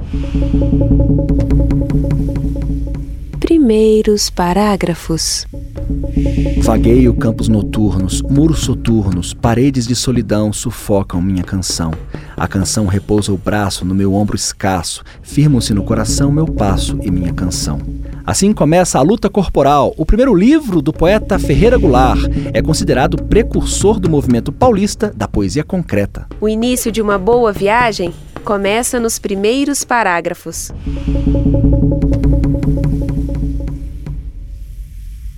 Primeiros parágrafos. Vagueio campos noturnos, muros soturnos, paredes de solidão sufocam minha canção. A canção repousa o braço no meu ombro escasso, firmam-se no coração meu passo e minha canção. Assim começa A Luta Corporal, o primeiro livro do poeta Ferreira Goulart. É considerado precursor do movimento paulista da poesia concreta. O início de uma boa viagem começa nos primeiros parágrafos.